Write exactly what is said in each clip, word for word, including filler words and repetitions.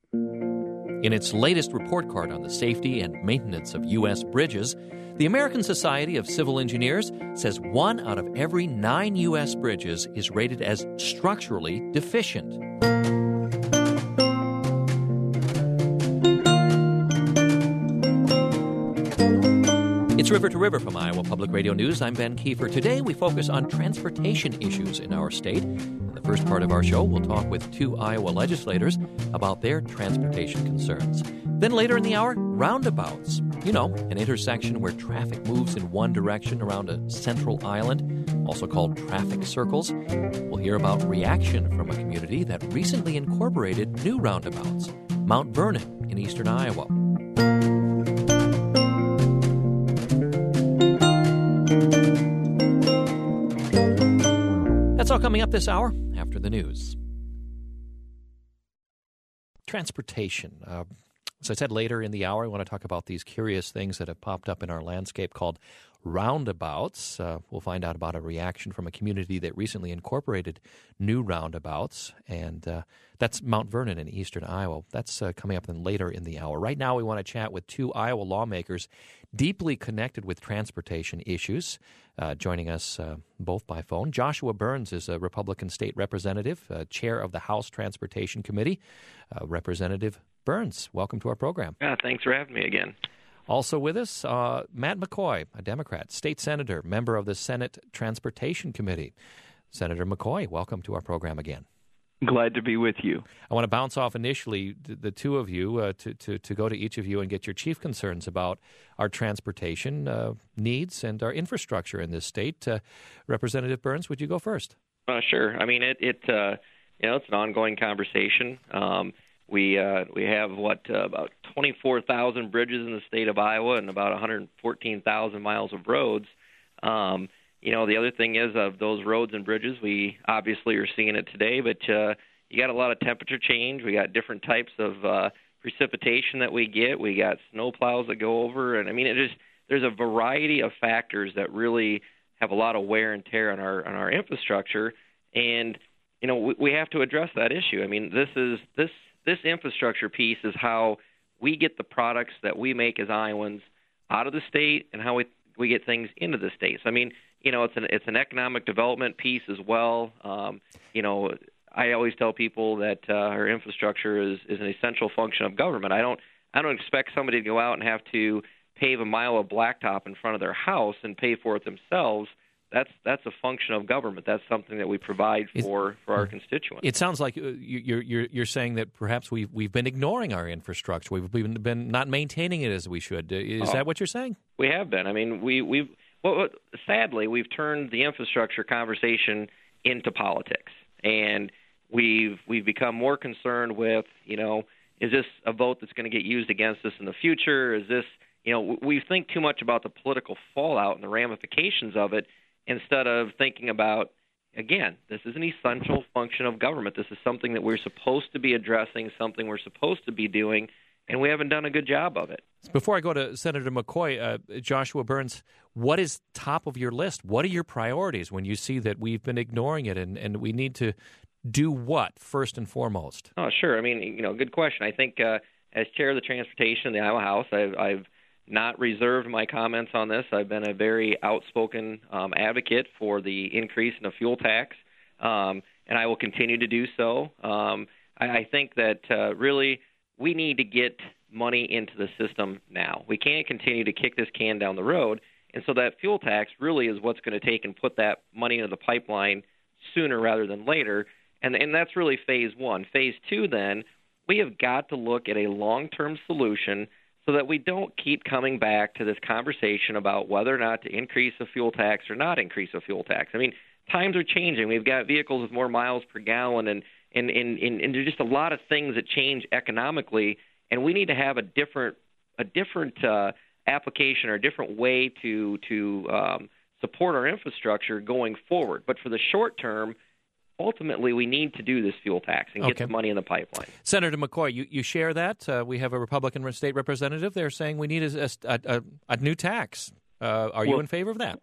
In its latest report card on the safety and maintenance of U S bridges, the American Society of Civil Engineers says one out of every nine U S bridges is rated as structurally deficient. It's River to River from Iowa Public Radio News. I'm Ben Kiefer. Today we focus on transportation issues in our state. In the first part of our show, we'll talk with two Iowa legislators about their transportation concerns. Then later in the hour, roundabouts. You know, an intersection where traffic moves in one direction around a central island, also called traffic circles. We'll hear about reaction from a community that recently incorporated new roundabouts, Mount Vernon in eastern Iowa. That's all coming up this hour after the news. Transportation. Uh, as I said, later in the hour, I want to talk about these curious things that have popped up in our landscape called roundabouts. Uh, we'll find out about a reaction from a community that recently incorporated new roundabouts, and uh, that's Mount Vernon in eastern Iowa. That's uh, coming up then later in the hour. Right now, we want to chat with two Iowa lawmakers deeply connected with transportation issues. Uh, joining us uh, both by phone, Joshua Burns is a Republican state representative, uh, chair of the House Transportation Committee. Uh, Representative Burns, welcome to our program. Yeah, thanks for having me again. Also with us, uh, Matt McCoy, a Democrat, state senator, member of the Senate Transportation Committee. Senator McCoy, welcome to our program again. Glad to be with you. I want to bounce off initially the, the two of you uh, to, to, to go to each of you and get your chief concerns about our transportation uh, needs and our infrastructure in this state. Uh, Representative Burns, would you go first? Uh, sure. I mean, it, it uh, you know, it's an ongoing conversation. Um, we uh, we have what uh, about twenty-four thousand bridges in the state of Iowa and about one hundred fourteen thousand miles of roads. Um, You know, the other thing is of those roads and bridges, we obviously are seeing it today, but uh, you got a lot of temperature change. We got different types of uh, precipitation that we get. We got snow plows that go over. And, I mean, it just there's a variety of factors that really have a lot of wear and tear on our on our infrastructure. And, you know, we, we have to address that issue. I mean, this is this this infrastructure piece is how we get the products that we make as Iowans out of the state and how we, we get things into the states. I mean, you know, it's an it's an economic development piece as well. Um, you know, I always tell people that uh, our infrastructure is, is an essential function of government. I don't I don't expect somebody to go out and have to pave a mile of blacktop in front of their house and pay for it themselves. That's that's a function of government. That's something that we provide for, for our constituents. It sounds like you're you're you're saying that perhaps we've we've been ignoring our infrastructure. We've been, been not maintaining it as we should. Is oh, that what you're saying? We have been. I mean, we we've. Well, sadly, we've turned the infrastructure conversation into politics, and we've we've become more concerned with, you know, is this a vote that's going to get used against us in the future? Is this, you know, we think too much about the political fallout and the ramifications of it instead of thinking about, again, this is an essential function of government. This is something that we're supposed to be addressing, something we're supposed to be doing, and we haven't done a good job of it. Before I go to Senator McCoy, uh, Joshua Burns, what is top of your list? What are your priorities when you see that we've been ignoring it, and, and we need to do what first and foremost? Oh, sure. I mean, you know, good question. I think uh, as chair of the transportation in the Iowa House, I've, I've not reserved my comments on this. I've been a very outspoken um, advocate for the increase in the fuel tax, um, and I will continue to do so. Um, I, I think that uh, really we need to get money into the system now. We can't continue to kick this can down the road, and so that fuel tax really is what's going to take and put that money into the pipeline sooner rather than later, and, and that's really phase one. Phase two, then, we have got to look at a long-term solution so that we don't keep coming back to this conversation about whether or not to increase the fuel tax or not increase the fuel tax. I mean, times are changing. We've got vehicles with more miles per gallon, and and, and, and, and there's just a lot of things that change economically, and we need to have a different a different uh, application or a different way to to um, support our infrastructure going forward. But for the short term, ultimately, we need to do this fuel tax and get okay. the money in the pipeline. Senator McCoy, you, you share that? Uh, we have a Republican state representative there saying we need a, a, a, a new tax. Uh, are well, you in favor of that?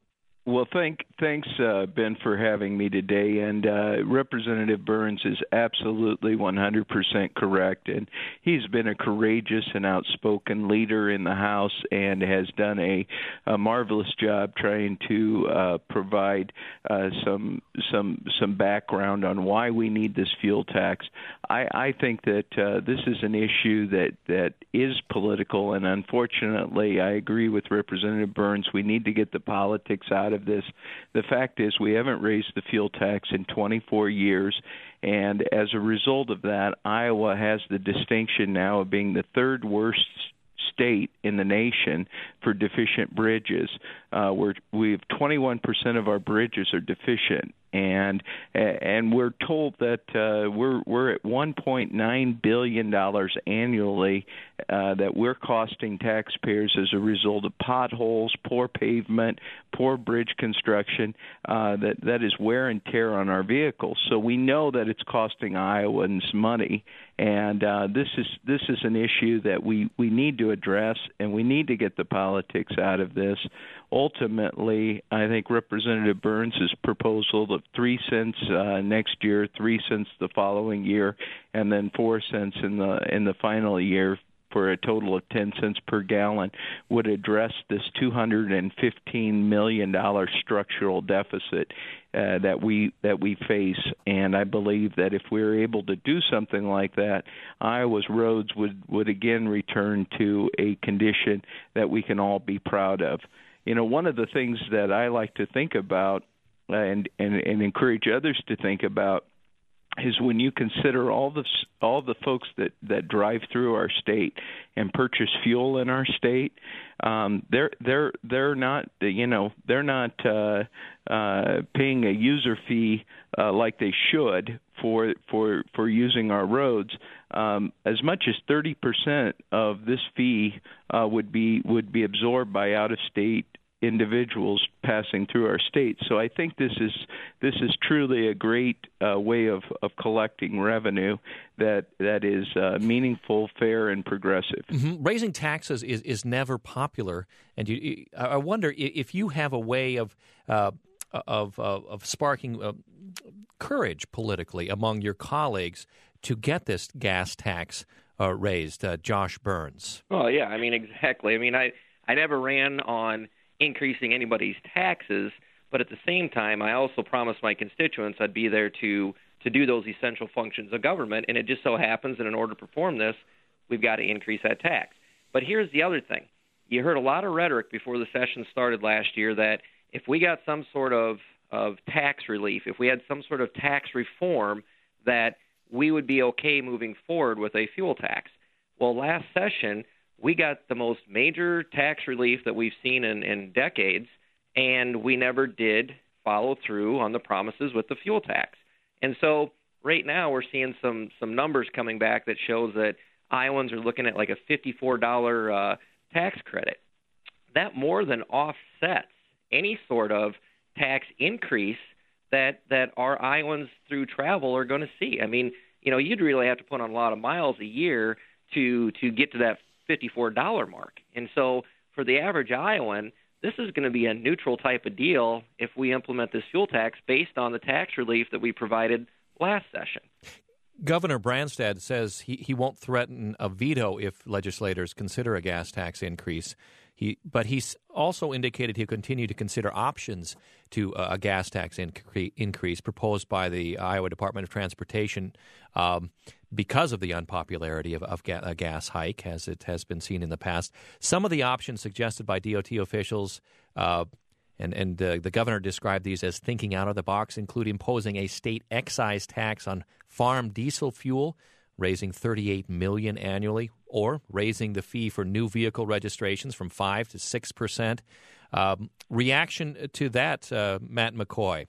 Well, thank, thanks, uh, Ben, for having me today. And uh, Representative Burns is absolutely one hundred percent correct. And he's been a courageous and outspoken leader in the House and has done a, a marvelous job trying to uh, provide uh, some some some background on why we need this fuel tax. I, I think that uh, this is an issue that, that is political, and unfortunately, I agree with Representative Burns. We need to get the politics out of this. The fact is we haven't raised the fuel tax in twenty-four years, and as a result of that, Iowa has the distinction now of being the third worst state in the nation for deficient bridges. Uh, we're, we have twenty-one percent of our bridges are deficient, and and we're told that uh, we're we're at one point nine billion dollars annually uh, that we're costing taxpayers as a result of potholes, poor pavement, poor bridge construction. Uh, that that is wear and tear on our vehicles. So we know that it's costing Iowans money, and uh, this is this is an issue that we, we need to address, and we need to get the politics out of this. Ultimately, I think Representative Burns' proposal of three cents uh, next year, three cents the following year, and then four cents in the in the final year for a total of ten cents per gallon would address this two hundred fifteen million dollars structural deficit uh, that we that we face. And I believe that if we were able to do something like that, Iowa's roads would, would again return to a condition that we can all be proud of. You know, one of the things that I like to think about uh, and, and, and encourage others to think about is when you consider all the all the folks that, that drive through our state and purchase fuel in our state, um, they're they're they're not you know they're not uh, uh, paying a user fee uh, like they should for for for using our roads. Um, as much as thirty percent of this fee uh, would be would be absorbed by out-of-state individuals passing through our state. So I think this is this is truly a great uh, way of, of collecting revenue that that is uh, meaningful, fair, and progressive. Mm-hmm. Raising taxes is, is never popular, and you, I wonder if you have a way of uh, of, of of sparking uh, courage politically among your colleagues to get this gas tax uh, raised. Uh, Josh Burns. Well, yeah, I mean exactly. I mean, I I never ran on increasing anybody's taxes, but at the same time, I also promised my constituents I'd be there to to do those essential functions of government, and it just so happens that in order to perform this, we've got to increase that tax. But here's the other thing. You heard a lot of rhetoric before the session started last year that if we got some sort of, of tax relief, if we had some sort of tax reform, that we would be okay moving forward with a fuel tax. Well, last session, we got the most major tax relief that we've seen in, in decades, and we never did follow through on the promises with the fuel tax. And so right now we're seeing some some numbers coming back that shows that Iowans are looking at like a fifty-four dollars uh, tax credit. That more than offsets any sort of tax increase that that our Iowans through travel are going to see. I mean, you know, you'd really have to put on a lot of miles a year to to get to that fifty-four dollars mark. And so for the average Iowan, this is going to be a neutral type of deal if we implement this fuel tax based on the tax relief that we provided last session. Governor Branstad says he, he won't threaten a veto if legislators consider a gas tax increase. He, but he's also indicated he'll continue to consider options to uh, a gas tax incre- increase proposed by the Iowa Department of Transportation um, because of the unpopularity of, of ga- a gas hike, as it has been seen in the past. Some of the options suggested by D O T officials, uh, and, and uh, the governor described these as thinking out of the box, include imposing a state excise tax on farm diesel fuel, raising thirty-eight million dollars annually, or raising the fee for new vehicle registrations from five to six percent. Um, reaction to that, uh, Matt McCoy?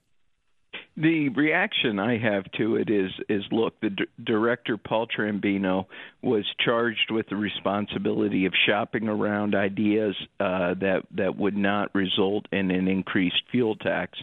The reaction I have to it is, is look, the D- director, Paul Trambino, was charged with the responsibility of shopping around ideas uh, that, that would not result in an increased fuel tax.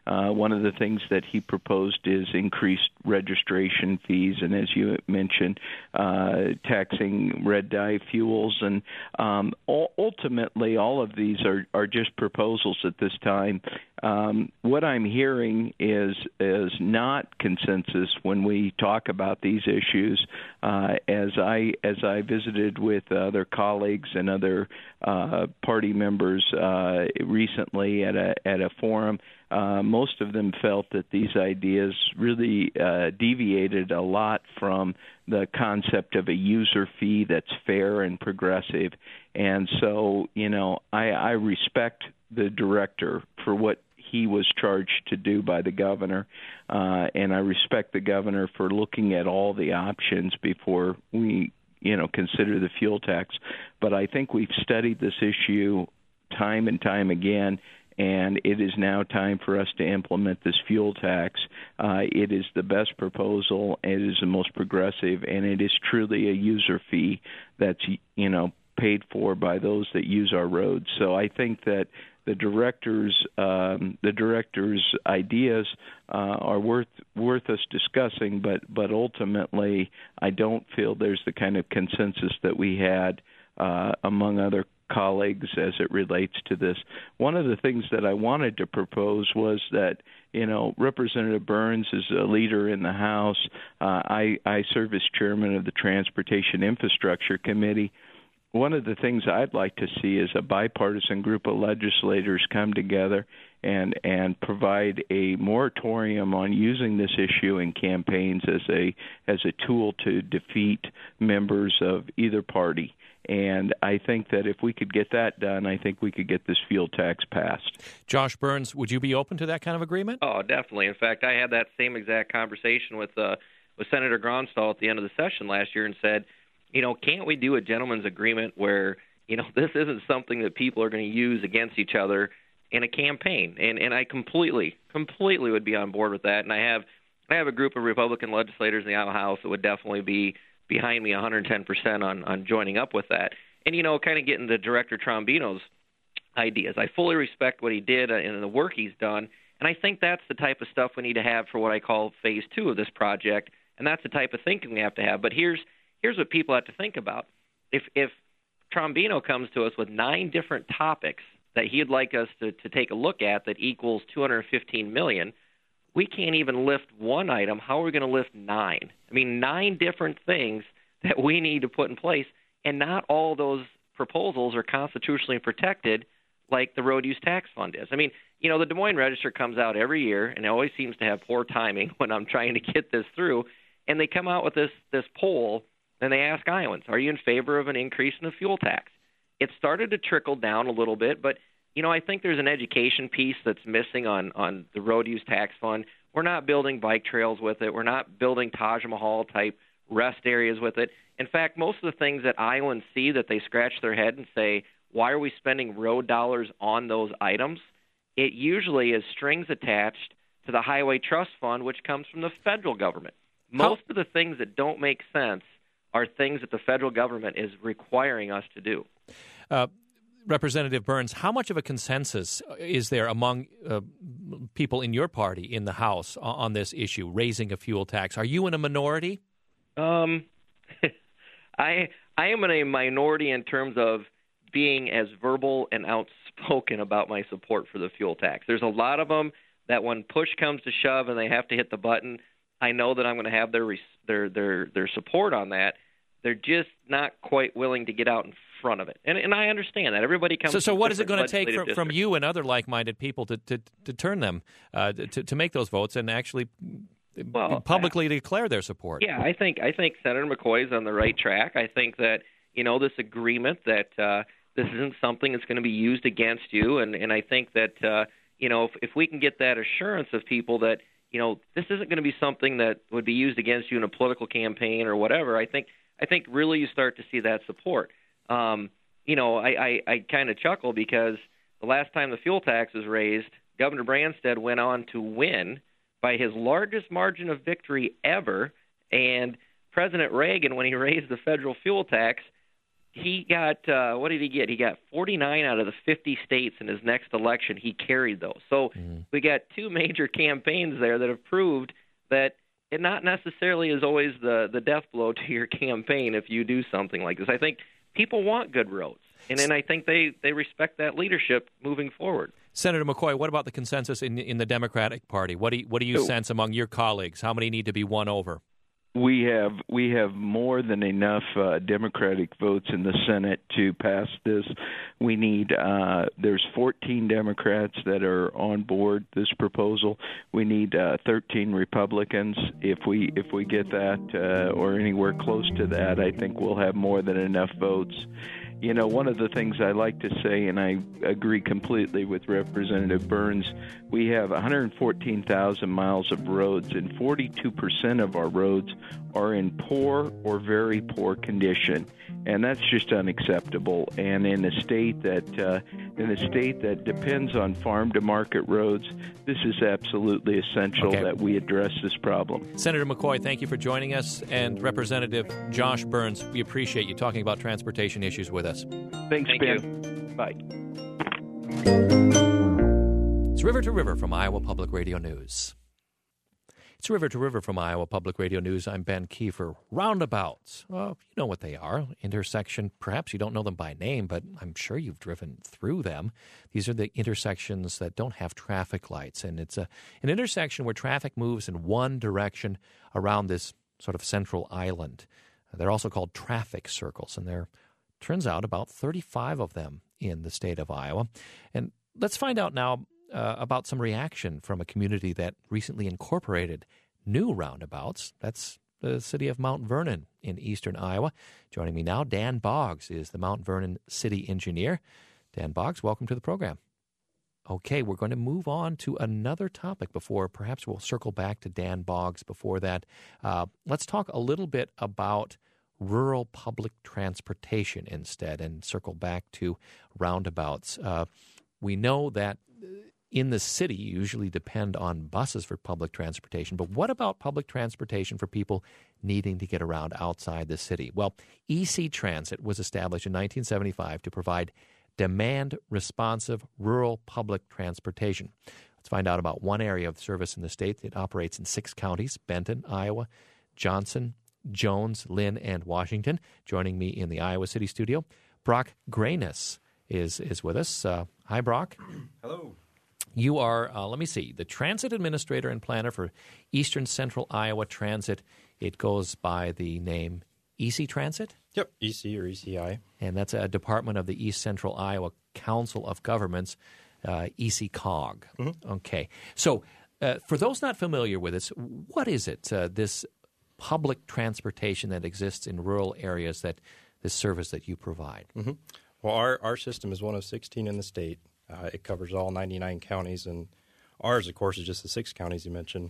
Uh, one of the things that he proposed is increased registration fees, and as you mentioned, uh, taxing red dye fuels. And um, ultimately, all of these are, are just proposals at this time. Um, what I'm hearing is is not consensus when we talk about these issues. Uh, as I as I visited with other colleagues and other uh, party members uh, recently at a at a forum, uh, most of them felt that these ideas really uh, deviated a lot from the concept of a user fee that's fair and progressive. And so, you know, I, I respect the director for what he was charged to do by the governor, uh, and I respect the governor for looking at all the options before we, you know, consider the fuel tax. But I think we've studied this issue time and time again, and it is now time for us to implement this fuel tax. Uh, it is the best proposal, it is the most progressive, and it is truly a user fee that's, you know, paid for by those that use our roads. So I think that the director's um, the director's ideas uh, are worth worth us discussing, but but ultimately I don't feel there's the kind of consensus that we had uh, among other colleagues as it relates to this. One of the things that I wanted to propose was that, you know, Representative Burns is a leader in the House. Uh, I, I serve as chairman of the Transportation Infrastructure Committee. One of the things I'd like to see is a bipartisan group of legislators come together and and provide a moratorium on using this issue in campaigns as a as a tool to defeat members of either party. And I think that if we could get that done, I think we could get this fuel tax passed. Josh Burns, would you be open to that kind of agreement? Oh, definitely. In fact, I had that same exact conversation with uh, with Senator Gronstall at the end of the session last year and said, you know, can't we do a gentleman's agreement where, you know, this isn't something that people are going to use against each other in a campaign? And and I completely, completely would be on board with that. And I have I have a group of Republican legislators in the Iowa House that would definitely be behind me one hundred ten percent on, on joining up with that. And, you know, kind of getting to Director Trombino's ideas. I fully respect what he did and the work he's done. And I think that's the type of stuff we need to have for what I call phase two of this project. And that's the type of thinking we have to have. But here's Here's what people have to think about. If if Trombino comes to us with nine different topics that he'd like us to, to take a look at that equals two hundred fifteen million dollars, we can't even lift one item. How are we going to lift nine? I mean, nine different things that we need to put in place, and not all those proposals are constitutionally protected like the road use tax fund is. I mean, you know, the Des Moines Register comes out every year, and it always seems to have poor timing when I'm trying to get this through, and they come out with this this poll. And they ask Iowans, are you in favor of an increase in the fuel tax? It started to trickle down a little bit, but, you know, I think there's an education piece that's missing on, on the road use tax fund. We're not building bike trails with it. We're not building Taj Mahal-type rest areas with it. In fact, most of the things that Iowans see that they scratch their head and say, why are we spending road dollars on those items? It usually is strings attached to the Highway Trust Fund, which comes from the federal government. Most How- of the things that don't make sense are things that the federal government is requiring us to do. Uh, Representative Burns, how much of a consensus is there among uh, people in your party in the House on this issue, raising a fuel tax? Are you in a minority? Um, I I am in a minority in terms of being as verbal and outspoken about my support for the fuel tax. There's a lot of them that when push comes to shove and they have to hit the button, I know that I'm going to have their their their their support on that. They're just not quite willing to get out in front of it, and and I understand that. Everybody comes. So, so from what is it going to take from, districts. from you and other like-minded people to to, to turn them uh, to to make those votes and actually well, publicly I, declare their support? Yeah, I think I think Senator McCoy is on the right track. I think that you know this agreement that uh, this isn't something that's going to be used against you, and and I think that uh, you know if, if we can get that assurance of people that you know this isn't going to be something that would be used against you in a political campaign or whatever, I think. I think really you start to see that support. Um, you know, I, I, I kind of chuckle because the last time the fuel tax was raised, Governor Branstad went on to win by his largest margin of victory ever. And President Reagan, when he raised the federal fuel tax, he got, uh, what did he get? He got forty-nine out of the fifty states in his next election. He carried those. So mm. we got two major campaigns there that have proved that it not necessarily is always the, the death blow to your campaign if you do something like this. I think people want good roads, and then I think they, they respect that leadership moving forward. Senator McCoy, what about the consensus in in the Democratic Party? What do you, what do you so, sense among your colleagues? How many need to be won over? We have we have more than enough uh, Democratic votes in the Senate to pass this. We need uh, there's fourteen Democrats that are on board this proposal. We need uh, thirteen Republicans. If we if we get that uh, or anywhere close to that, I think we'll have more than enough votes. You know, one of the things I like to say, and I agree completely with Representative Burns, we have one hundred fourteen thousand miles of roads, and forty-two percent of our roads are in poor or very poor condition, and that's just unacceptable. And in a state that uh, in a state that depends on farm to market roads, this is absolutely essential okay. that we address this problem. Senator McCoy, thank you for joining us, and Representative Josh Burns, we appreciate you talking about transportation issues with us. Thanks, Thank Ben. You. Bye. It's River to River from Iowa Public Radio News. It's River to River from Iowa Public Radio News. I'm Ben Kiefer. Roundabouts. Well, you know what they are. Intersection. Perhaps you don't know them by name, but I'm sure you've driven through them. These are the intersections that don't have traffic lights, and it's a, an intersection where traffic moves in one direction around this sort of central island. They're also called traffic circles, and they're turns out about thirty-five of them in the state of Iowa. And let's find out now uh, about some reaction from a community that recently incorporated new roundabouts. That's the city of Mount Vernon in eastern Iowa. Joining me now, Dan Boggs is the Mount Vernon city engineer. Dan Boggs, welcome to the program. Okay, we're going to move on to another topic before, perhaps we'll circle back to Dan Boggs before that. Uh, let's talk a little bit about rural public transportation instead and circle back to roundabouts. Uh, we know that in the city you usually depend on buses for public transportation, but what about public transportation for people needing to get around outside the city? Well, E C Transit was established in nineteen seventy-five to provide demand-responsive rural public transportation. Let's find out about one area of service in the state that operates in six counties: Benton, Iowa, Johnson, Jones, Lynn, and Washington. Joining me in the Iowa City studio, Brock Granis is is with us. Uh, hi, Brock. Hello. You are, uh, let me see, the transit administrator and planner for Eastern Central Iowa Transit. It goes by the name E C Transit? Yep, E C or E C I. And that's a department of the East Central Iowa Council of Governments, uh, E C C O G. Mm-hmm. Okay. So uh, for those not familiar with this, what is it, uh, this public transportation that exists in rural areas, that this service that you provide? Mm-hmm. Well, our, our system is one of sixteen in the state. Uh, it covers all ninety-nine counties, and ours, of course, is just the six counties you mentioned.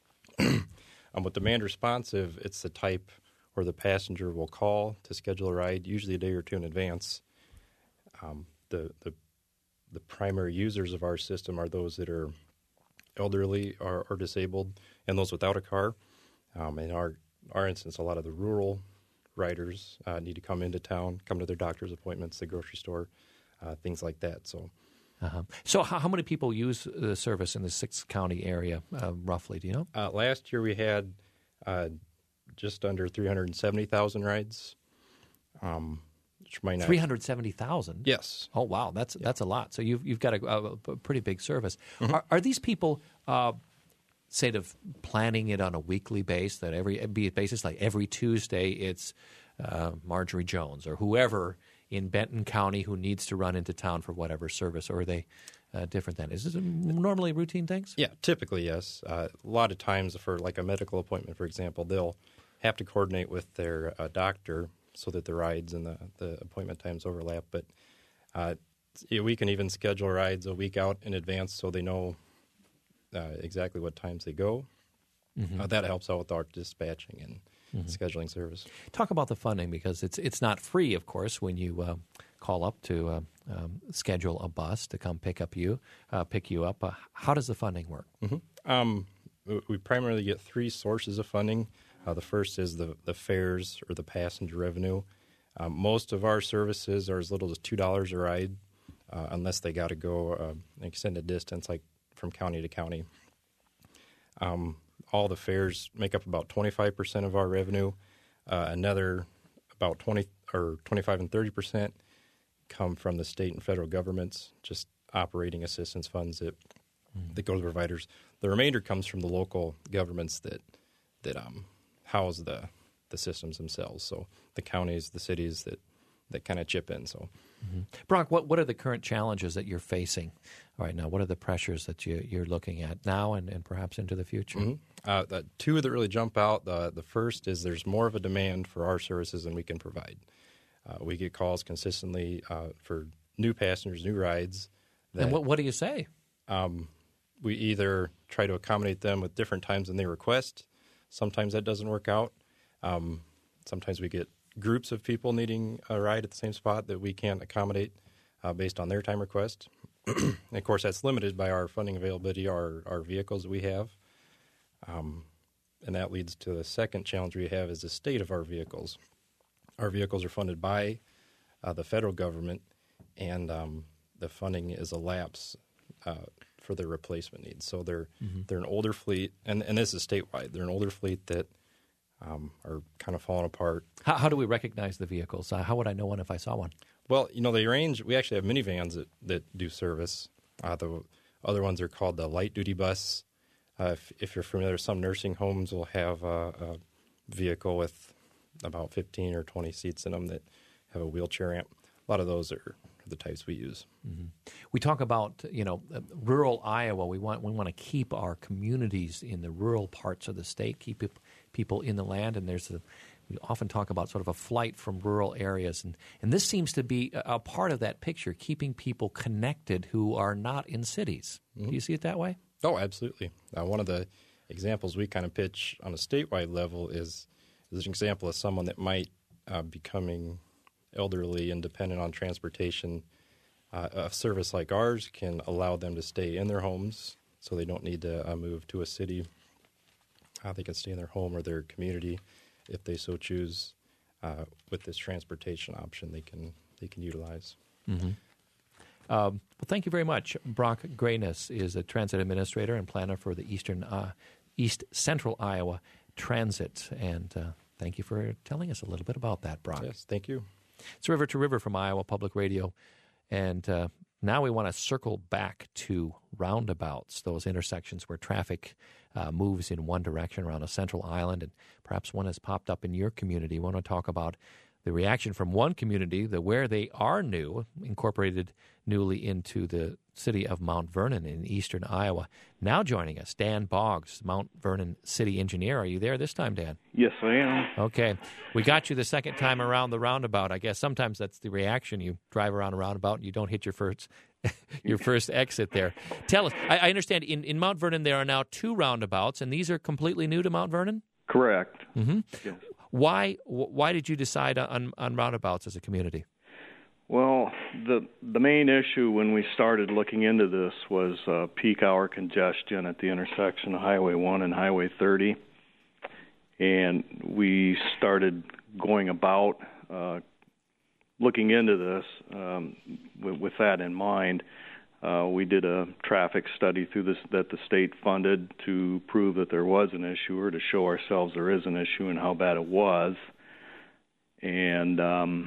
um, with demand responsive, it's the type where the passenger will call to schedule a ride, usually a day or two in advance. Um, the, the the primary users of our system are those that are elderly or, or disabled, and those without a car. Um, in our our instance, a lot of the rural riders uh, need to come into town, come to their doctor's appointments, the grocery store, uh, things like that. So, uh-huh. so how, how many people use the service in the six-county area, uh, roughly? Do you know? Uh, last year we had uh, just under three hundred seventy thousand rides. Um, which might not... three hundred seventy thousand? Yes. Oh, wow. That's yeah. that's a lot. So you've, you've got a, a, a pretty big service. Mm-hmm. Are, are these people... Uh, say of planning it on a weekly basis, that every be it basis like every Tuesday it's uh, Marjorie Jones or whoever in Benton County who needs to run into town for whatever service, or are they uh, different then? Is this normally routine things? Yeah, typically yes. Uh, a lot of times for like a medical appointment, for example, they'll have to coordinate with their uh, doctor so that the rides and the, the appointment times overlap. But uh, we can even schedule rides a week out in advance so they know Uh, exactly what times they go. Mm-hmm. Uh, that helps out with our dispatching and mm-hmm. scheduling service. Talk about the funding, because it's it's not free, of course, when you uh, call up to uh, um, schedule a bus to come pick up you, uh, pick you up. Uh, how does the funding work? Mm-hmm. Um, we primarily get three sources of funding. Uh, the first is the, the fares or the passenger revenue. Um, most of our services are as little as two dollars a ride, uh, unless they got to go uh, an extended distance, like from county to county. Um, all the fares make up about twenty-five percent of our revenue. Uh, another about twenty or twenty-five and thirty percent come from the state and federal governments, just operating assistance funds that mm. that go to the providers. The remainder comes from the local governments that that um, house the the systems themselves. So the counties, the cities that, that kind of chip in. So, mm-hmm. Brock, what what are the current challenges that you're facing right now? What are the pressures that you, you're looking at now and, and perhaps into the future? Mm-hmm. Uh, the two that really jump out. The the first is there's more of a demand for our services than we can provide. Uh, we get calls consistently uh, for new passengers, new rides. That, and what what do you say? Um, we either try to accommodate them with different times than they request. Sometimes that doesn't work out. Um, sometimes we get groups of people needing a ride at the same spot that we can't accommodate uh, based on their time request. And of course, that's limited by our funding availability, our, our vehicles that we have. Um, and that leads to the second challenge we have is the state of our vehicles. Our vehicles are funded by uh, the federal government, and um, the funding is a lapse uh, for their replacement needs. So they're mm-hmm. they're an older fleet, and, and this is statewide. They're an older fleet that Um, are kind of falling apart. How, how do we recognize the vehicles? Uh, how would I know one if I saw one? Well, you know, they range. We actually have minivans that, that do service. Uh, the other ones are called the light duty bus. Uh, if, if you're familiar, some nursing homes will have a, a vehicle with about fifteen or twenty seats in them that have a wheelchair ramp. A lot of those are the types we use. Mm-hmm. We talk about, you know, uh, rural Iowa. We want we want to keep our communities in the rural parts of the state, keep it, people in the land, and there's a, we often talk about sort of a flight from rural areas, and, and this seems to be a, a part of that picture, keeping people connected who are not in cities. Mm-hmm. Do you see it that way? Oh, absolutely. Uh, one of the examples we kind of pitch on a statewide level is, is an example of someone that might uh, becoming elderly and dependent on transportation. Uh, a service like ours can allow them to stay in their homes so they don't need to uh, move to a city. Uh, they can stay in their home or their community if they so choose. Uh, with this transportation option, they can they can utilize. Mm-hmm. Um, well, thank you very much. Brock Grayness is a transit administrator and planner for the Eastern uh, East Central Iowa Transit, and uh, thank you for telling us a little bit about that, Brock. Yes, thank you. It's River to River from Iowa Public Radio, and uh, now we want to circle back to roundabouts, those intersections where traffic uh, moves in one direction around a central island, and perhaps one has popped up in your community. We want to talk about the reaction from one community, the where they are new, incorporated newly into the city of Mount Vernon in eastern Iowa. Now joining us, Dan Boggs, Mount Vernon city engineer. Are you there this time, Dan? Yes, I am. Okay. We got you the second time around the roundabout. I guess sometimes that's the reaction. You drive around a roundabout and you don't hit your first your first exit there. Tell us, I, I understand in, in Mount Vernon there are now two roundabouts, and these are completely new to Mount Vernon? Correct. Mm-hmm. Yes. Why why did you decide on, on roundabouts as a community? Well, the the main issue when we started looking into this was uh, peak hour congestion at the intersection of Highway one and Highway thirty. And we started going about uh, looking into this um, with, with that in mind. Uh, we did a traffic study through this that the state funded to prove that there was an issue or to show ourselves there is an issue and how bad it was. And um,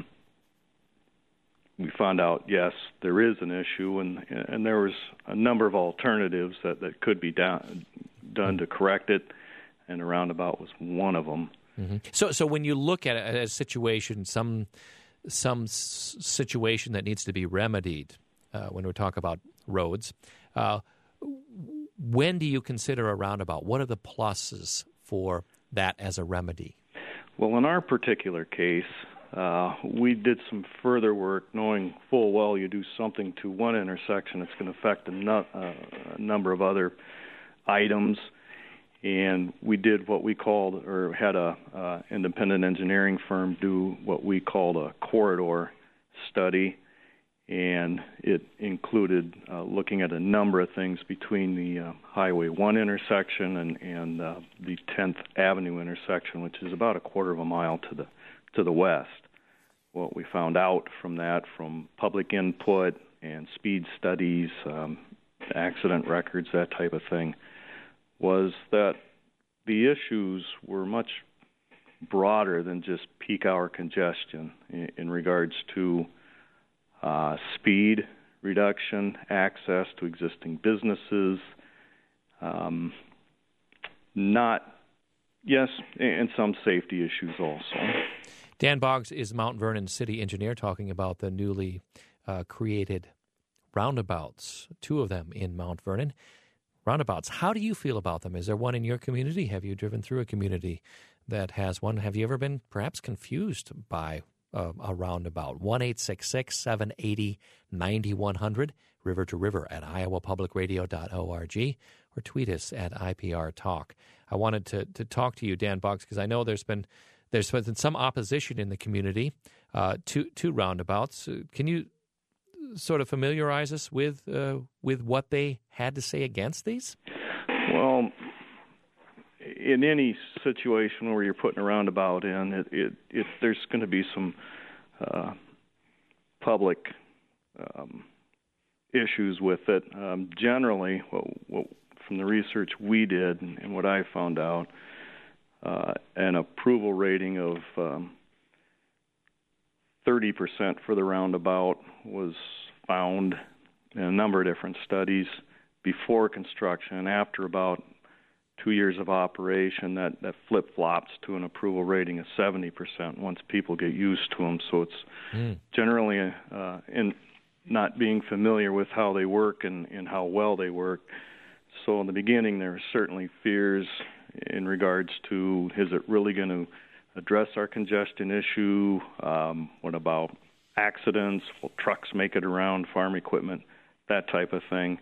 we found out, yes, there is an issue, and and there was a number of alternatives that, that could be done, done to correct it, and a roundabout was one of them. Mm-hmm. So so when you look at a, a situation, some some s- situation that needs to be remedied, Uh, when we talk about roads, uh, when do you consider a roundabout? What are the pluses for that as a remedy? Well, in our particular case, uh, we did some further work knowing full well you do something to one intersection, it's going to affect a, no- uh, a number of other items. And we did what we called, or had a uh, independent engineering firm do what we called a corridor study. And it included uh, looking at a number of things between the uh, Highway one intersection and, and uh, the tenth Avenue intersection, which is about a quarter of a mile to the to the west. what we found out from that, from public input and speed studies, um, accident records, that type of thing, was that the issues were much broader than just peak hour congestion in, in regards to uh, speed reduction, access to existing businesses, um, not, yes, and some safety issues also. Dan Boggs is Mount Vernon city engineer talking about the newly uh, created roundabouts, two of them in Mount Vernon. Roundabouts, how do you feel about them? Is there one in your community? Have you driven through a community that has one? Have you ever been perhaps confused by uh, a roundabout? one eight six six, seven eight zero, nine one zero zero, river to river at iowa public radio dot org, or tweet us at I P R Talk. I wanted to, to talk to you, Dan Boggs, because I know there's been there's been some opposition in the community uh, to, to roundabouts. Uh, can you sort of familiarize us with uh, with what they had to say against these? Well, in any situation where you're putting a roundabout in, it, it, it there's going to be some uh, public um, issues with it. Um, generally, what, what, from the research we did and, and what I found out, uh, an approval rating of um, thirty percent for the roundabout was found in a number of different studies before construction. After about two years of operation, that, that flip-flops to an approval rating of seventy percent once people get used to them. So it's mm. generally, uh, in not being familiar with how they work and, and how well they work. So in the beginning, there were certainly fears in regards to, is it really going to address our congestion issue? Um, what about accidents? Will trucks make it around, farm equipment, that type of thing?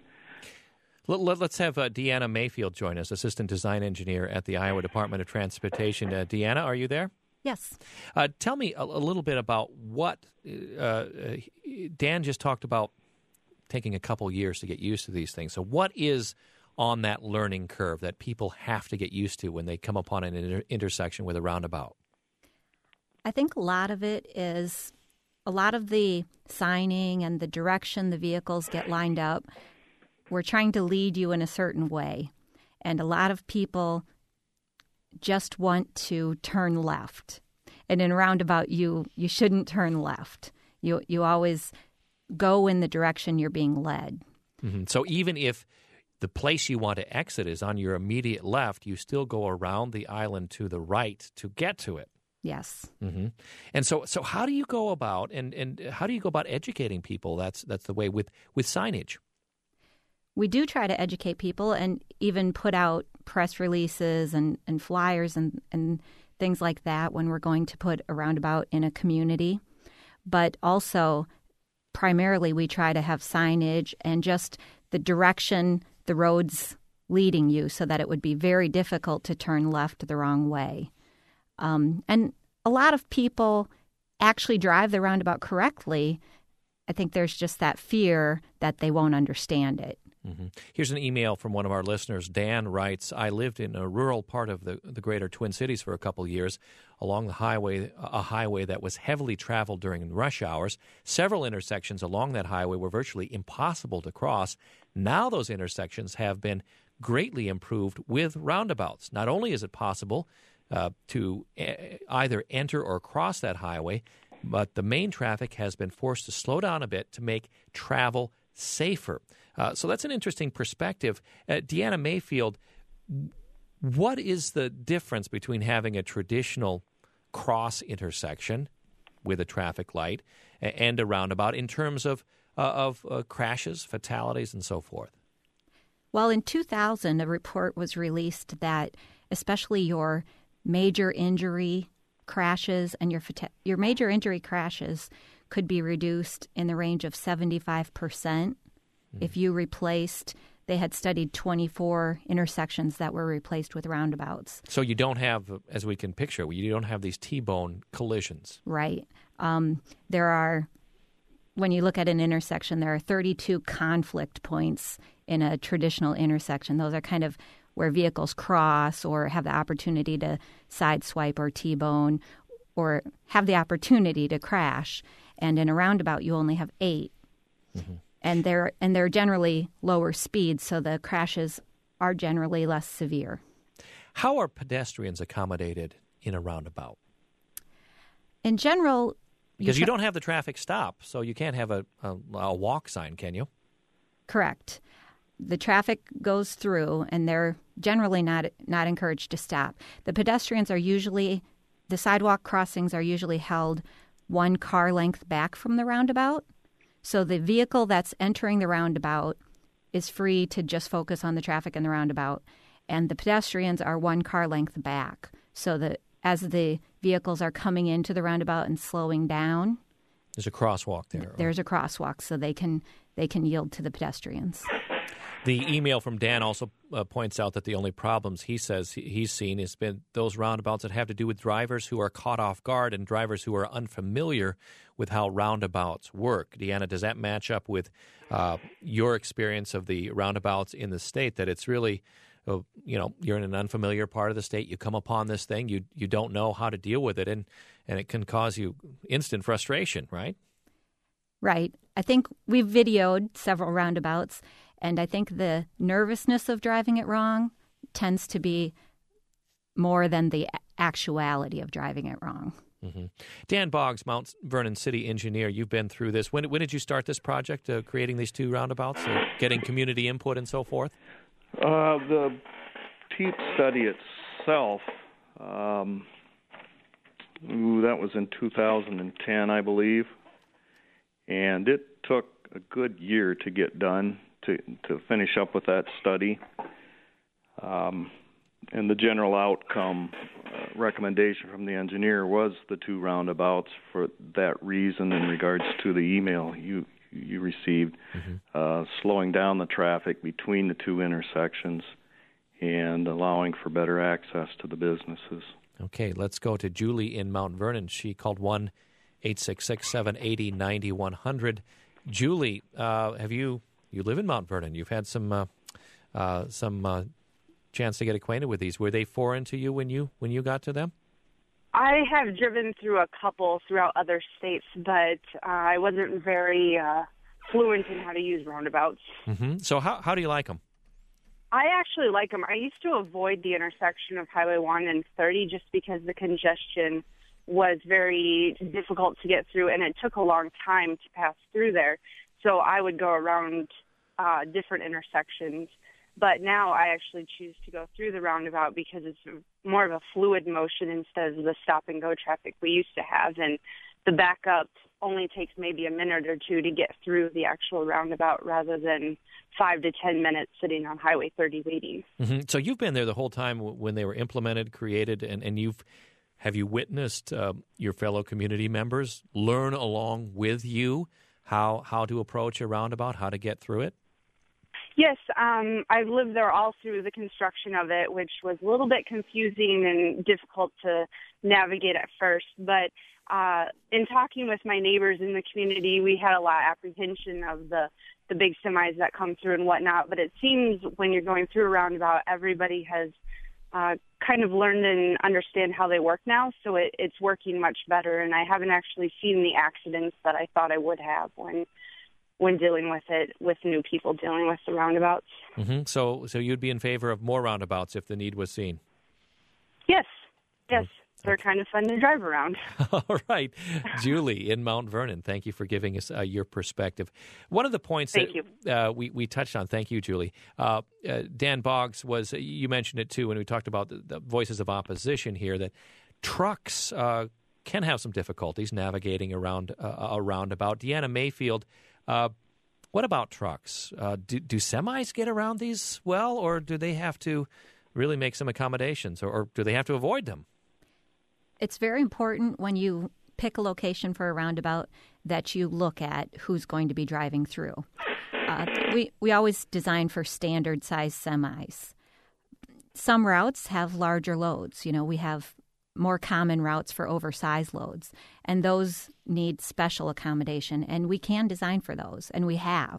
Let's have uh, Deanna Mayfield join us, Assistant Design Engineer at the Iowa Department of Transportation. Uh, Deanna, are you there? Yes. Uh, tell me a, a little bit about what uh, uh, Dan just talked about, taking a couple years to get used to these things. So what is on that learning curve that people have to get used to when they come upon an inter- intersection with a roundabout? I think a lot of it is a lot of the signing and the direction the vehicles get lined up. We're trying to lead you in a certain way. And a lot of people just want to turn left. And in a roundabout, you, you shouldn't turn left. You, you always go in the direction you're being led. Mm-hmm. So even if the place you want to exit is on your immediate left, you still go around the island to the right to get to it. Yes. Mm-hmm. And so, so how do you go about and, and how do you go about educating people? That's that's the way with, with signage. We do try to educate people and even put out press releases and, and flyers and, and things like that when we're going to put a roundabout in a community. But also, primarily, we try to have signage and just the direction the road's leading you so that it would be very difficult to turn left the wrong way. Um, and a lot of people actually drive the roundabout correctly. I think there's just that fear that they won't understand it. Mm-hmm. Here's an email from one of our listeners. Dan writes, I lived in a rural part of the, the greater Twin Cities for a couple years along the highway, a highway that was heavily traveled during rush hours. Several intersections along that highway were virtually impossible to cross. Now those intersections have been greatly improved with roundabouts. Not only is it possible uh, to e- either enter or cross that highway, but the main traffic has been forced to slow down a bit to make travel safer. Uh, so that's an interesting perspective. Uh, Deanna Mayfield, what is the difference between having a traditional cross intersection with a traffic light and a roundabout in terms of uh, of uh, crashes, fatalities, and so forth? Well, in two thousand, a report was released that especially your major injury crashes and your fata- your major injury crashes could be reduced in the range of seventy-five percent. If you replaced, they had studied twenty-four intersections that were replaced with roundabouts. So you don't have, as we can picture, you don't have these T-bone collisions. Right. Um, there are, when you look at an intersection, there are thirty-two conflict points in a traditional intersection. Those are kind of where vehicles cross or have the opportunity to sideswipe or T-bone. or have the opportunity to crash. And in a roundabout, you only have eight. Mm-hmm. And they're and they're generally lower speeds, so the crashes are generally less severe. How are pedestrians accommodated in a roundabout? In general, because you, you don't have the traffic stop, so you can't have a, a, a walk sign, can you? Correct. The traffic goes through, and they're generally not not encouraged to stop. The pedestrians are usually, the sidewalk crossings are usually held one car length back from the roundabout. So the vehicle that's entering the roundabout is free to just focus on the traffic in the roundabout, and the pedestrians are one car length back. So that as the vehicles are coming into the roundabout and slowing down, there's a crosswalk there. There's a crosswalk, so they can they can yield to the pedestrians. The email from Dan also uh, points out that the only problems he says he's seen has been those roundabouts that have to do with drivers who are caught off guard and drivers who are unfamiliar with how roundabouts work. Deanna, does that match up with uh, your experience of the roundabouts in the state, that it's really, uh, you know, you're in an unfamiliar part of the state, you come upon this thing, you you don't know how to deal with it, and, and it can cause you instant frustration, right? Right. I think we've videoed several roundabouts, and I think the nervousness of driving it wrong tends to be more than the actuality of driving it wrong. Mm-hmm. Dan Boggs, Mount Vernon City Engineer, you've been through this. When, when did you start this project, uh, creating these two roundabouts, uh, getting community input and so forth? Uh, the TEEP study itself, um, ooh, that was in two thousand ten, I believe. And it took a good year to get done, to to finish up with that study. Um, and the general outcome uh, recommendation from the engineer was the two roundabouts for that reason in regards to the email you you received, mm-hmm. uh, slowing down the traffic between the two intersections and allowing for better access to the businesses. Okay, let's go to Julie in Mount Vernon. She called one eight six six, seven eight zero, nine one zero zero. Julie, uh, have you you live in Mount Vernon? You've had some uh, uh, some uh, chance to get acquainted with these. Were they foreign to you when you when you got to them? I have driven through a couple throughout other states, but uh, I wasn't very uh, fluent in how to use roundabouts. Mm-hmm. So how how do you like them? I actually like them. I used to avoid the intersection of Highway one and thirty just because the congestion was very difficult to get through, and it took a long time to pass through there. So I would go around uh, different intersections. But now I actually choose to go through the roundabout because it's more of a fluid motion instead of the stop-and-go traffic we used to have. And the backup only takes maybe a minute or two to get through the actual roundabout rather than five to ten minutes sitting on Highway thirty waiting. Mm-hmm. So you've been there the whole time when they were implemented, created, and, and you've have you witnessed uh, your fellow community members learn along with you how how to approach a roundabout, how to get through it? Yes, um, I've lived there all through the construction of it, which was a little bit confusing and difficult to navigate at first. But uh, in talking with my neighbors in the community, we had a lot of apprehension of the, the big semis that come through and whatnot. But it seems when you're going through a roundabout, everybody has uh, kind of learned and understand how they work now. So it, it's working much better. And I haven't actually seen the accidents that I thought I would have when when dealing with it, with new people dealing with the roundabouts. Mm-hmm. So so you'd be in favor of more roundabouts if the need was seen? Yes, yes. Okay. They're kind of fun to drive around. All right. Julie in Mount Vernon, thank you for giving us uh, your perspective. One of the points thank that you. Uh, we, we touched on, thank you, Julie, uh, uh, Dan Boggs, was, you mentioned it too when we talked about the, the voices of opposition here, that trucks uh, can have some difficulties navigating around uh, a roundabout. Deanna Mayfield, Uh, what about trucks? Uh, do, do semis get around these well, or do they have to really make some accommodations, or, or do they have to avoid them? It's very important when you pick a location for a roundabout that you look at who's going to be driving through. Uh, we, we always design for standard-sized semis. Some routes have larger loads. You know, we have more common routes for oversized loads, and those need special accommodation, and we can design for those, and we have.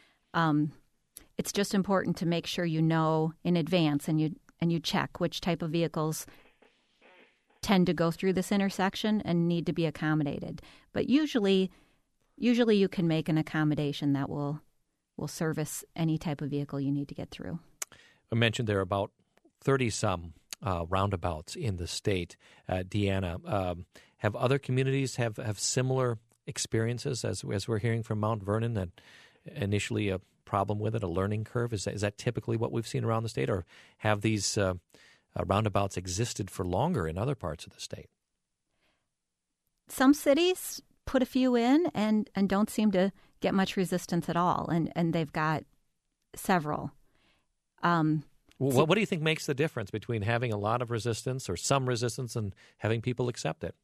Um, it's just important to make sure you know in advance and you and you check which type of vehicles tend to go through this intersection and need to be accommodated. But usually, usually you can make an accommodation that will will service any type of vehicle you need to get through. I mentioned there are about thirty-some uh, roundabouts in the state. Uh, Deanna, um, have other communities have, have similar experiences as as we're hearing from Mount Vernon, that initially a problem with it, a learning curve? Is that, is that typically what we've seen around the state, or have these uh, uh, roundabouts existed for longer in other parts of the state? Some cities put a few in and, and don't seem to get much resistance at all, and, and they've got several. Um, well, what, what do you think makes the difference between having a lot of resistance or some resistance and having people accept it?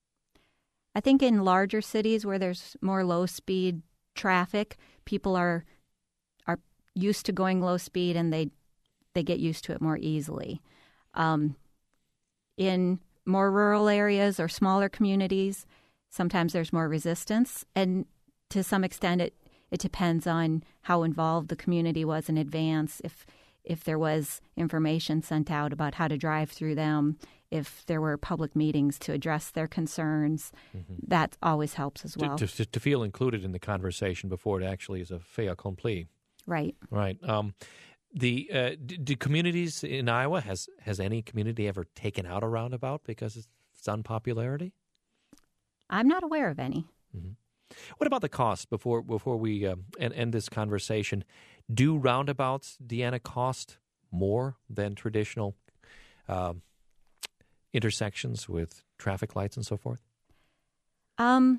I think in larger cities where there's more low-speed traffic, people are are used to going low speed, and they they get used to it more easily. Um, in more rural areas or smaller communities, sometimes there's more resistance, and to some extent, it it depends on how involved the community was in advance. If if there was information sent out about how to drive through them, if there were public meetings to address their concerns, mm-hmm. that always helps as well. To, to, to feel included in the conversation before it actually is a fait accompli. Right. Right. Um, the uh, do, do communities in Iowa, has has any community ever taken out a roundabout because of its unpopularity? I'm not aware of any. Mm-hmm. What about the cost before before we uh, end, end this conversation? Do roundabouts, Deanna, cost more than traditional uh, intersections with traffic lights and so forth? Um,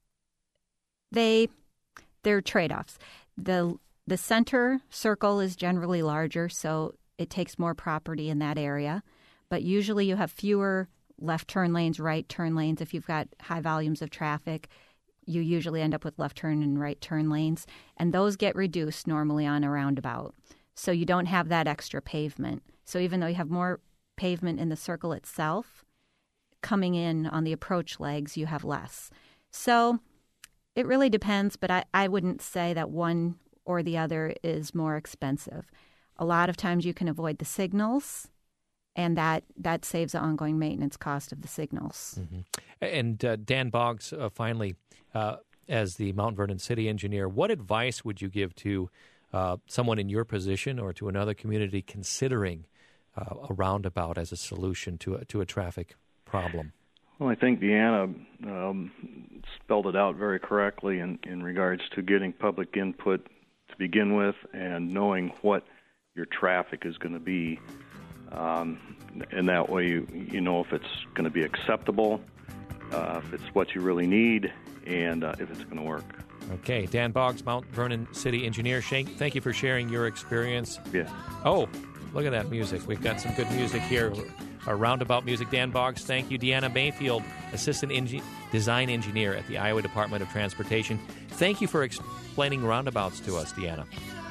they they're trade-offs. The the center circle is generally larger, so it takes more property in that area. But usually you have fewer left turn lanes, right turn lanes. If you've got high volumes of traffic, you usually end up with left turn and right turn lanes, and those get reduced normally on a roundabout. So you don't have that extra pavement. So even though you have more pavement in the circle itself, coming in on the approach legs, you have less. So it really depends, but I, I wouldn't say that one or the other is more expensive. A lot of times you can avoid the signals, and that, that saves the ongoing maintenance cost of the signals. Mm-hmm. And uh, Dan Boggs, uh, finally, uh, as the Mount Vernon City Engineer, what advice would you give to uh, someone in your position or to another community considering uh, a roundabout as a solution to a, to a traffic problem? Well, I think Deanna um, spelled it out very correctly in, in regards to getting public input to begin with and knowing what your traffic is going to be. Um, and that way you, you know if it's going to be acceptable, uh, if it's what you really need, and uh, if it's going to work. Okay. Dan Boggs, Mount Vernon City Engineer. Shane, thank you for sharing your experience. Yeah. Oh, look at that music. We've got some good music here. Our roundabout music. Dan Boggs, thank you. Deanna Mayfield, Assistant Engi- Design Engineer at the Iowa Department of Transportation. Thank you for explaining roundabouts to us, Deanna.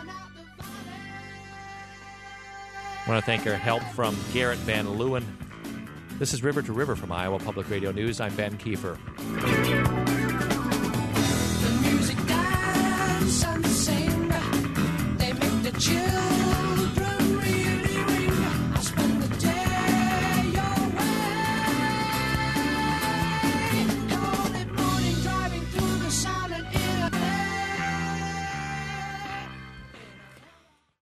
I want to thank our help from Garrett Van Leeuwen. This is River to River from Iowa Public Radio News. I'm Ben Kiefer. The music dies and sing. They make the children